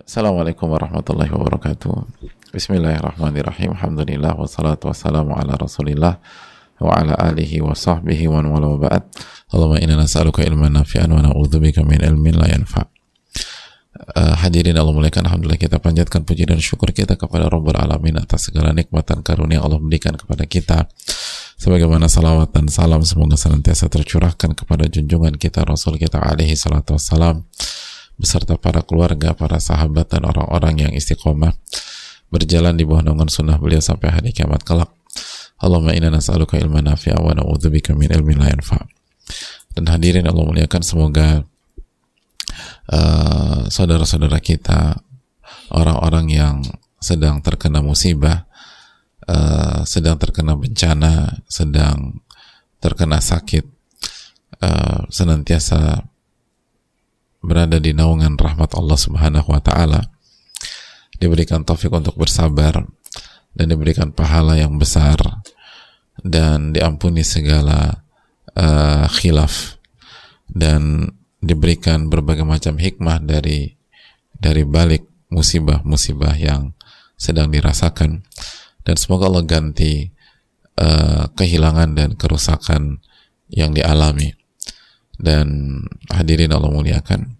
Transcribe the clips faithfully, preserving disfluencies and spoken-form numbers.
Assalamualaikum warahmatullahi wabarakatuh. Bismillahirrahmanirrahim. Alhamdulillah wassalatu wassalamu ala Rasulillah wa ala alihi wa sahbihi wa man wala ba'd. Allahumma inna nas'aluka ilman nafi'an wa na'udzubika min ilmin la yanfa'. Uh, hadirin Allah muliakan, alhamdulillah kita panjatkan puji dan syukur kita kepada Rabbul Alamin atas segala nikmatan karunia Allah berikan kepada kita. Sebagaimana salawat dan salam semoga senantiasa tercurahkan kepada junjungan kita Rasul kita alaihi salatu wassalam beserta para keluarga, para sahabat dan orang-orang yang istiqomah berjalan di bawah naungan sunnah beliau sampai hari kiamat kelak. Allahumma inna nas'aluka ilman nafi'a wa na'udzubika min ilmin la yanfa'. Dan hadirin Allah muliakan, semoga uh, saudara-saudara kita, orang-orang yang sedang terkena musibah, uh, sedang terkena bencana, sedang terkena sakit, uh, senantiasa berada di naungan rahmat Allah Subhanahu wa taala, diberikan taufik untuk bersabar dan diberikan pahala yang besar dan diampuni segala uh, khilaf dan diberikan berbagai macam hikmah dari dari balik musibah-musibah yang sedang dirasakan, dan semoga Allah ganti uh, kehilangan dan kerusakan yang dialami. Dan hadirin Allah muliakan,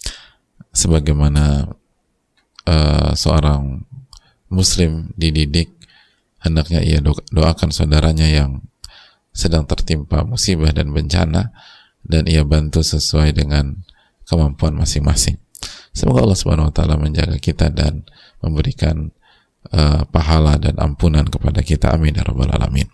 sebagaimana uh, seorang muslim dididik, hendaknya ia do doakan saudaranya yang sedang tertimpa musibah dan bencana, dan ia bantu sesuai dengan kemampuan masing-masing. Semoga Allah Subhanahu wa taala menjaga kita dan memberikan uh, pahala dan ampunan kepada kita, amin ya rabbal alamin.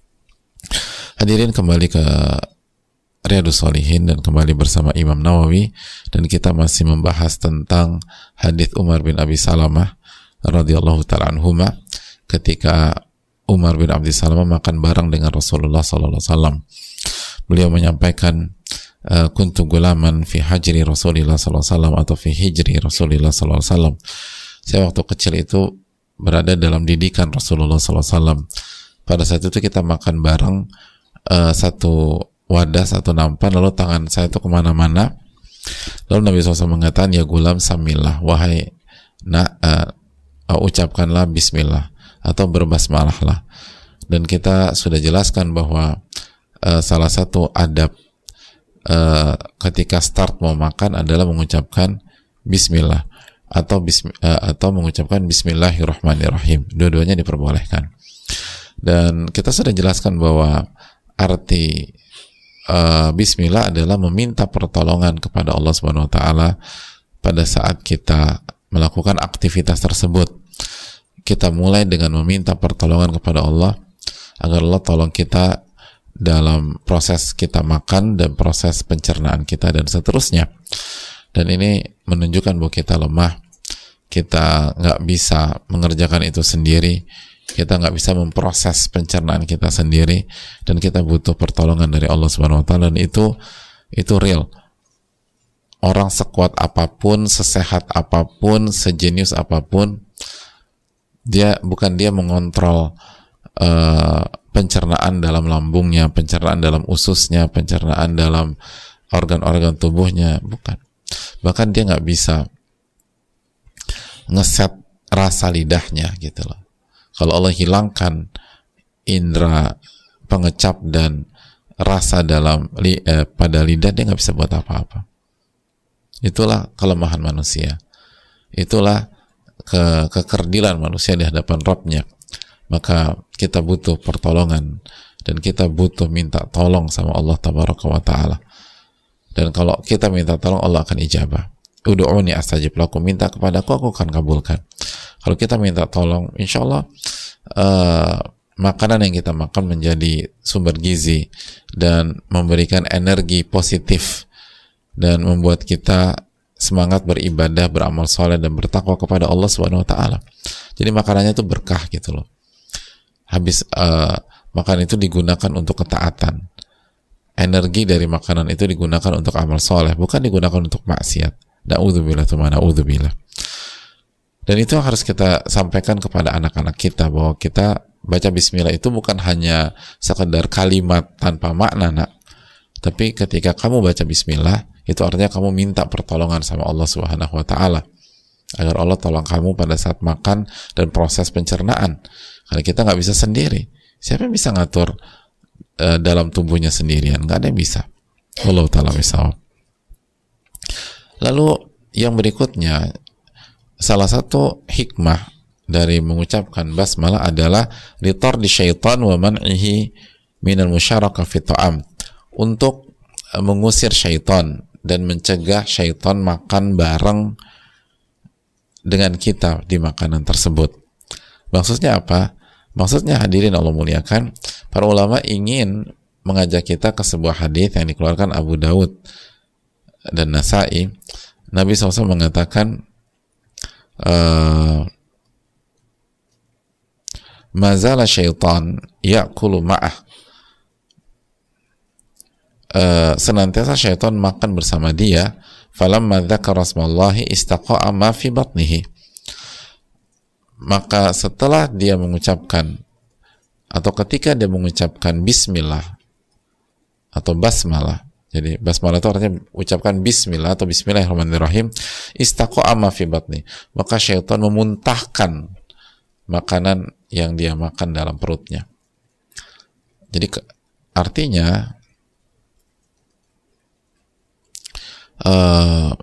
Hadirin, kembali ke Riyadhus Shalihin dan kembali bersama Imam Nawawi, dan kita masih membahas tentang hadits Umar bin Abi Salamah radhiyallahu ta'ala anhuma ketika Umar bin Abi Salamah makan bareng dengan Rasulullah sallallahu alaihi wasallam. Beliau menyampaikan, kuntu gulaman fi hajri Rasulillah sallallahu alaihi wasallam atau fi hijri Rasulillah sallallahu alaihi wasallam. Saya waktu kecil itu berada dalam didikan Rasulullah sallallahu alaihi wasallam. Pada saat itu kita makan bareng uh, satu wadah, satu nampan, lalu tangan saya itu kemana-mana, lalu Nabi shallallahu alaihi wasallam mengatakan, ya gulam samillah, wahai nak, uh, uh, ucapkanlah bismillah atau berbasmalahlah. Dan kita sudah jelaskan bahwa uh, salah satu adab uh, ketika start mau makan adalah mengucapkan bismillah atau bismi, uh, atau mengucapkan bismillahirrahmanirrahim. Dua-duanya diperbolehkan. Dan kita sudah jelaskan bahwa arti Uh, bismillah adalah meminta pertolongan kepada Allah Subhanahu wa taala pada saat kita melakukan aktivitas tersebut. Kita mulai dengan meminta pertolongan kepada Allah agar Allah tolong kita dalam proses kita makan dan proses pencernaan kita dan seterusnya. Dan ini menunjukkan bahwa kita lemah, kita nggak bisa mengerjakan itu sendiri, kita nggak bisa memproses pencernaan kita sendiri, dan kita butuh pertolongan dari Allah Subhanahu wa taala. Dan itu itu real. Orang sekuat apapun, sesehat apapun, sejenius apapun, dia bukan dia mengontrol uh, pencernaan dalam lambungnya, pencernaan dalam ususnya, pencernaan dalam organ-organ tubuhnya, bukan. Bahkan dia nggak bisa ngeset rasa lidahnya gitu loh. Kalau Allah hilangkan indera pengecap dan rasa dalam li, eh, pada lidah, dia nggak bisa buat apa-apa. Itulah kelemahan manusia. Itulah ke kekerdilan manusia di hadapan Rabb-nya. Maka kita butuh pertolongan dan kita butuh minta tolong sama Allah Tabaraka wa Ta'ala. Dan kalau kita minta tolong, Allah akan ijabah. Udu'uni astajib lakum, minta kepadaku, aku akan kabulkan. Kalau kita minta tolong, insya Allah uh, makanan yang kita makan menjadi sumber gizi dan memberikan energi positif dan membuat kita semangat beribadah, beramal soleh dan bertakwa kepada Allah Subhanahu wa taala. Jadi makanannya itu berkah gitu loh. Habis uh, makan itu digunakan untuk ketaatan. Energi dari makanan itu digunakan untuk amal soleh, bukan digunakan untuk maksiat. Na'udzubillah, tsumma na'udzubillah. Dan itu harus kita sampaikan kepada anak-anak kita, bahwa kita baca bismillah itu bukan hanya sekedar kalimat tanpa makna, nak. Tapi ketika kamu baca bismillah, itu artinya kamu minta pertolongan sama Allah Subhanahu wa taala. agar Allah tolong kamu pada saat makan dan proses pencernaan. Karena kita nggak bisa sendiri. Siapa yang bisa ngatur uh, dalam tubuhnya sendirian? Nggak ada yang bisa. Wallahu ta'ala bishawab. Lalu yang berikutnya, salah satu hikmah dari mengucapkan basmalah adalah litardi syaitan wa man'ihi minal musyarakah fi ta'am, untuk mengusir syaitan dan mencegah syaitan makan bareng dengan kita di makanan tersebut. Maksudnya apa? Maksudnya hadirin Allah muliakan, para ulama ingin mengajak kita ke sebuah hadis yang dikeluarkan Abu Daud dan Nasai. Nabi shallallahu alaihi wasallam mengatakan, mazala syaitan ya'kulu ma'ah, Uh, senantiasa syaitan makan bersama dia, falamma dzakara rasmallahi istaqa'a ma fi batnihi, maka setelah dia mengucapkan atau ketika dia mengucapkan bismillah atau basmalah, jadi basmalah itu artinya ucapkan bismillah atau bismillahirrahmanirrahim, istaqa'a ma fi batni, maka syaitan memuntahkan makanan yang dia makan dalam perutnya. Jadi artinya Uh,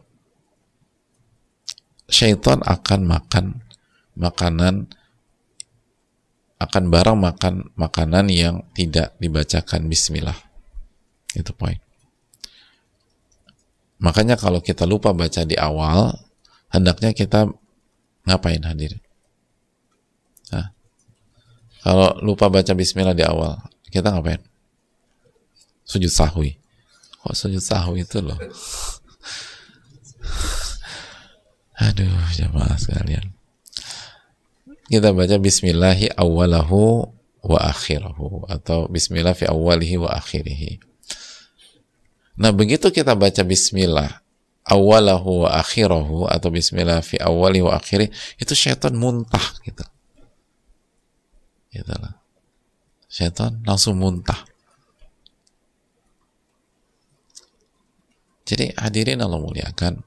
syaitan akan makan makanan, akan barang makan makanan yang tidak dibacakan bismillah. Itu poin. Makanya kalau kita lupa baca di awal, hendaknya kita ngapain hadirin? Nah, kalau lupa baca bismillah di awal, kita ngapain? Sujud sahwi. Kok sujud sahwi itu loh? Aduh, jamaah sekalian. Kita baca bismillahi awwalahu wa akhirahu, atau bismillah fi awwalihi wa akhirihi. Nah, begitu kita baca bismillah awwalahu wa akhirahu atau bismillah fi awwalihi wa akhirihi, itu syaitan muntah gitu. Gitu lah. Syaitan langsung muntah. Jadi hadirin Allah muliakan,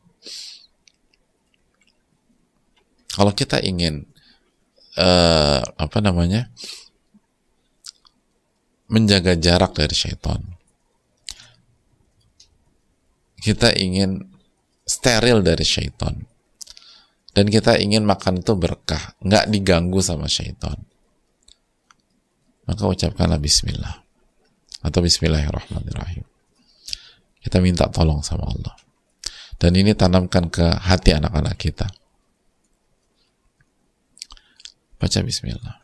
kalau kita ingin uh, apa namanya menjaga jarak dari syaitan, kita ingin steril dari syaitan, dan kita ingin makan itu berkah, nggak diganggu sama syaitan, maka ucapkanlah bismillah atau bismillahirrahmanirrahim. Kita minta tolong sama Allah, dan ini tanamkan ke hati anak-anak kita. Baca bismillah,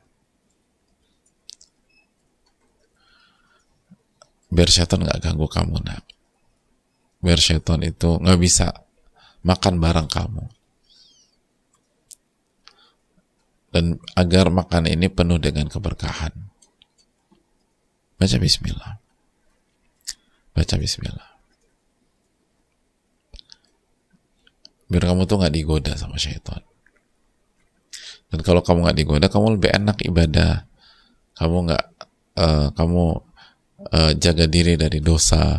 biar syaitan nggak ganggu kamu, nak. Biar syaitan itu nggak bisa makan bareng kamu, dan agar makan ini penuh dengan keberkahan. Baca bismillah, baca bismillah, biar kamu tuh nggak digoda sama syaitan. Dan kalau kamu nggak digoda, kamu lebih enak ibadah. Kamu nggak, uh, kamu uh, jaga diri dari dosa,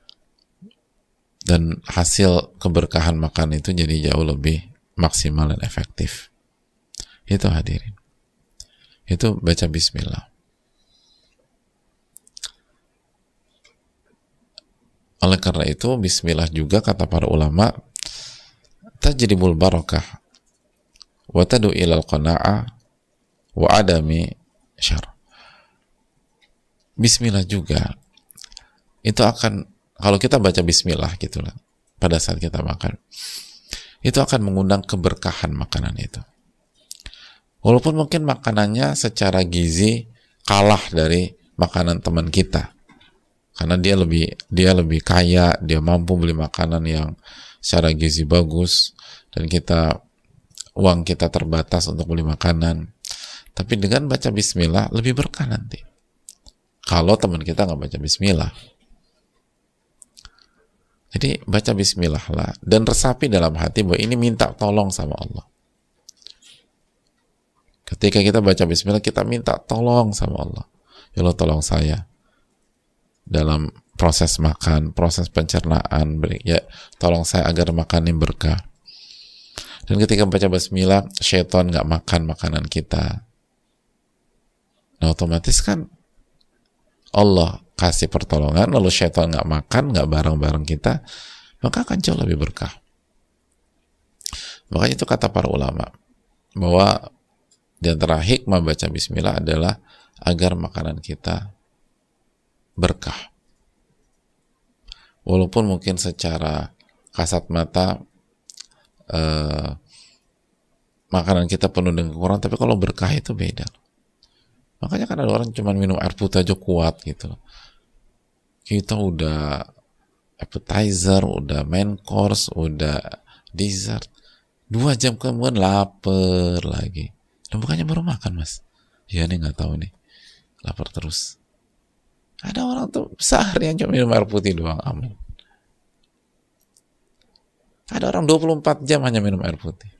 dan hasil keberkahan makan itu jadi jauh lebih maksimal dan efektif. Itu hadirin. Itu baca bismillah. Oleh karena itu, bismillah juga kata para ulama, tajribul barakah wa tadu ilal qana'ah wa adami syarr. Bismillah juga itu akan, kalau kita baca bismillah gitulah pada saat kita makan, itu akan mengundang keberkahan makanan itu. Walaupun mungkin makanannya secara gizi kalah dari makanan teman kita, karena dia lebih dia lebih kaya, dia mampu beli makanan yang secara gizi bagus, dan kita uang kita terbatas untuk beli makanan. Tapi dengan baca bismillah lebih berkah nanti. Kalau teman kita nggak baca bismillah, jadi baca bismillah lah, dan resapi dalam hati bahwa ini minta tolong sama Allah. Ketika kita baca bismillah, kita minta tolong sama Allah. Ya Allah, tolong saya dalam proses makan, proses pencernaan, ya tolong saya agar makan ini berkah. Dan ketika baca bismillah, syaitan nggak makan makanan kita. Nah otomatis kan Allah kasih pertolongan, lalu syaitan nggak makan, nggak bareng-bareng kita, maka akan jauh lebih berkah. Makanya itu kata para ulama, bahwa di antara hikmah baca bismillah adalah agar makanan kita berkah. Walaupun mungkin secara kasat mata eh, makanan kita penuh dengan kekurangan, tapi kalau berkah itu beda. Makanya kan ada orang cuma minum air putih aja kuat gitu. Kita udah appetizer, udah main course, udah dessert, dua jam kemudian lapar lagi. Dan bukannya baru makan, mas. Ya nih nggak tahu nih, lapar terus. Ada orang tuh seharian cuma minum air putih doang, aman. Ada orang dua puluh empat jam hanya minum air putih.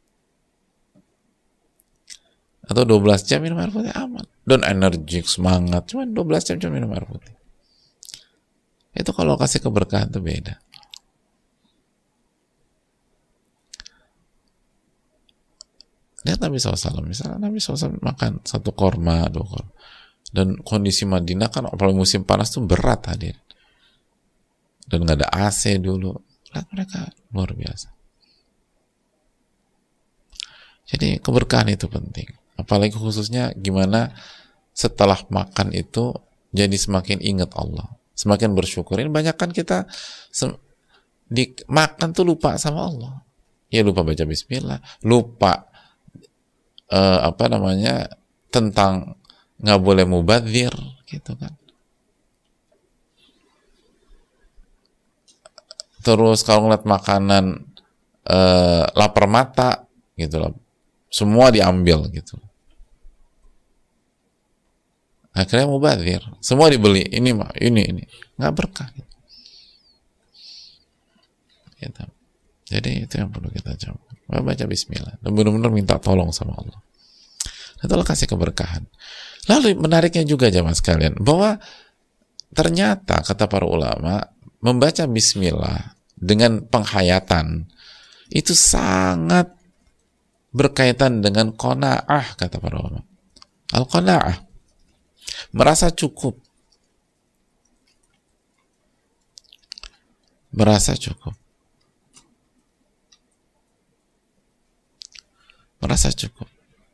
Atau dua belas jam minum air putih, aman. Dan energik, semangat, cuma dua belas jam cuma minum air putih. Itu kalau kasih keberkahan itu beda. Lihat Nabi shallallahu alaihi wasallam, misalnya Nabi shallallahu alaihi wasallam makan satu korma, dua korma. Dan kondisi Madinah kan apalagi musim panas tuh berat hadir. Dan nggak ada A C dulu. Lihat mereka luar biasa. Jadi keberkahan itu penting. Apalagi khususnya gimana setelah makan itu jadi semakin ingat Allah, semakin bersyukur. Ini banyak kan kita di makan tuh lupa sama Allah. Ya lupa baca bismillah, lupa uh, apa namanya tentang nggak boleh mubadzir gitu kan. Terus kalau ngeliat makanan uh, lapar mata gitu loh, semua diambil gitu. Akhirnya mubadzir, semua dibeli, ini mah ini ini nggak berkah gitu. Gitu. Jadi itu yang perlu kita coba, baca bismillah dan benar-benar minta tolong sama Allah. Itu Allah kasih keberkahan. Lalu menariknya juga jamaah sekalian, bahwa ternyata kata para ulama, membaca bismillah dengan penghayatan itu sangat berkaitan dengan qanaah, kata para ulama. Al-qanaah, merasa cukup. Merasa cukup. Merasa cukup.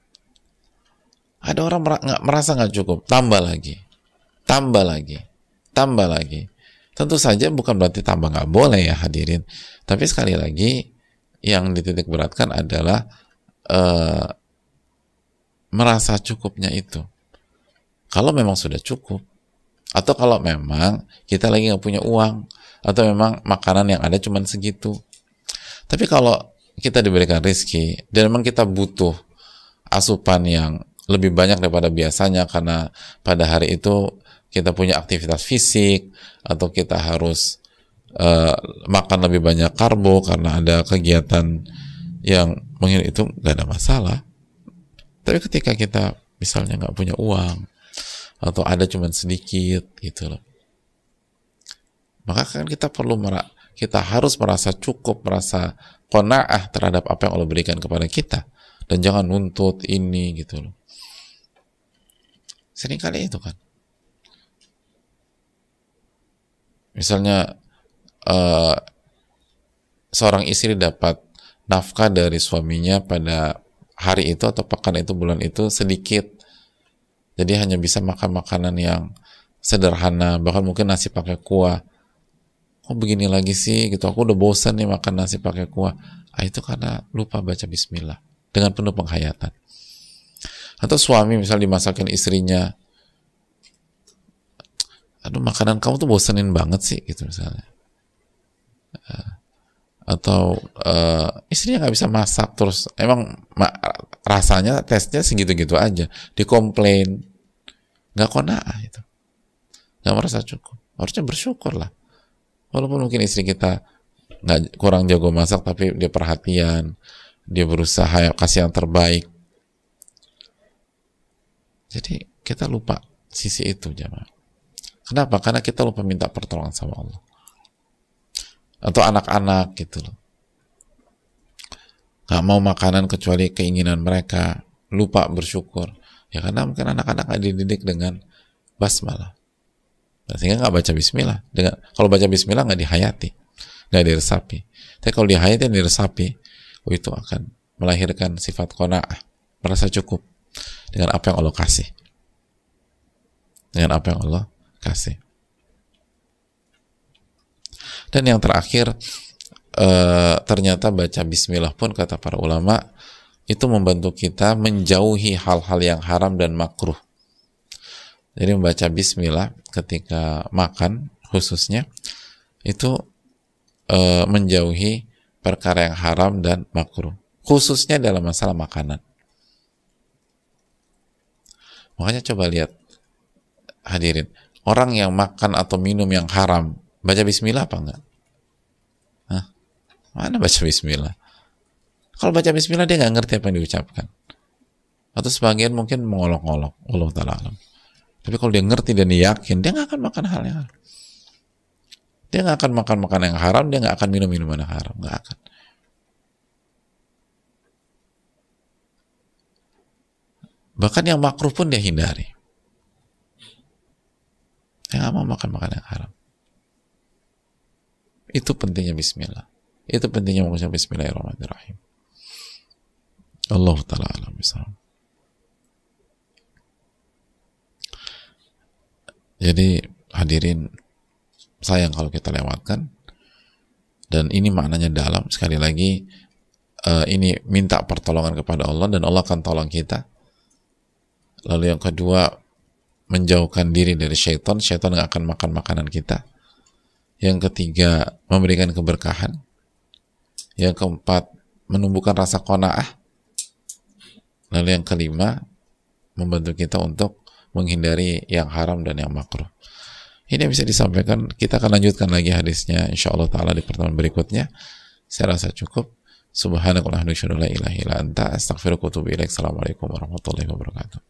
Ada orang mer- merasa nggak cukup, tambah lagi, tambah lagi, tambah lagi. Tentu saja bukan berarti tambah nggak boleh ya hadirin. Tapi sekali lagi yang dititik beratkan adalah uh, merasa cukupnya itu. Kalau memang sudah cukup, atau kalau memang kita lagi nggak punya uang, atau memang makanan yang ada cuma segitu. Tapi kalau kita diberikan rezeki dan memang kita butuh asupan yang lebih banyak daripada biasanya karena pada hari itu kita punya aktivitas fisik atau kita harus uh, makan lebih banyak karbo karena ada kegiatan yang mungkin itu nggak ada masalah. Tapi ketika kita misalnya nggak punya uang atau ada cuma sedikit gitu loh, maka kan kita perlu mer- kita harus merasa cukup, merasa qanaah terhadap apa yang Allah berikan kepada kita dan jangan nuntut ini gitu loh. Seringkali itu kan, misalnya uh, seorang istri dapat nafkah dari suaminya pada hari itu atau pekan itu, bulan itu sedikit, jadi hanya bisa makan makanan yang sederhana, bahkan mungkin nasi pakai kuah. Kok begini lagi sih gitu, aku udah bosan nih makan nasi pakai kuah. Ah, itu karena lupa baca bismillah dengan penuh penghayatan. Atau suami misal dimasakin istrinya, aduh makanan kamu tuh bosenin banget sih gitu misalnya. Atau uh, istrinya nggak bisa masak, terus emang ma- rasanya tesnya segitu-gitu aja, dikomplain, nggak qanaah itu, nggak merasa cukup. Harusnya bersyukur lah, walaupun mungkin istri kita nggak kurang jago masak, tapi dia perhatian, dia berusaha kasih yang terbaik. Jadi kita lupa sisi itu jemaah. Kenapa? Karena kita lupa minta pertolongan sama Allah. Atau anak-anak gitu loh. nggak mau makanan kecuali keinginan mereka, lupa bersyukur. Ya karena mungkin anak-anak nggak dididik dengan basmalah, sehingga nggak baca bismillah. Dengan kalau baca bismillah nggak dihayati, nggak diresapi. Tapi kalau dihayati dan diresapi, oh itu akan melahirkan sifat qanaah, merasa cukup dengan apa yang Allah kasih, dengan apa yang Allah kasih. Dan yang terakhir, e, ternyata baca bismillah pun kata para ulama itu membantu kita menjauhi hal-hal yang haram dan makruh. Jadi membaca bismillah ketika makan khususnya itu e, menjauhi perkara yang haram dan makruh, khususnya dalam masalah makanan. Makanya coba lihat hadirin, orang yang makan atau minum yang haram baca bismillah apa enggak? Hah? Mana baca bismillah? Kalau baca bismillah dia nggak ngerti apa yang diucapkan, atau sebagian mungkin mengolok-olok, Allah ta'ala alam. Tapi kalau dia ngerti dan dia yakin, dia nggak akan makan hal yang haram, dia nggak akan makan makanan yang haram, dia nggak akan minum minuman yang haram, nggak akan. Bahkan yang makruh pun dia hindari, dia nggak mau makan makanan yang haram. Itu pentingnya bismillah. Itu pentingnya mengucap bismillahirrahmanirrahim. Allah ta'ala alam bisawab. Jadi hadirin, sayang kalau kita lewatkan, dan ini maknanya dalam. Sekali lagi, uh, ini minta pertolongan kepada Allah dan Allah akan tolong kita. Lalu yang kedua, menjauhkan diri dari syaitan. Syaitan gak akan makan makanan kita. Yang ketiga, memberikan keberkahan. Yang keempat, menumbuhkan rasa qanaah. Lalu yang kelima, membantu kita untuk menghindari yang haram dan yang makruh. Ini bisa disampaikan, kita akan lanjutkan lagi hadisnya insyaallah ta'ala di pertemuan berikutnya. Saya rasa cukup. Subhanakallahumma wa bihamdika, la ilaha illa anta, astaghfiruka wa atubu ilaik. Assalamualaikum warahmatullahi wabarakatuh.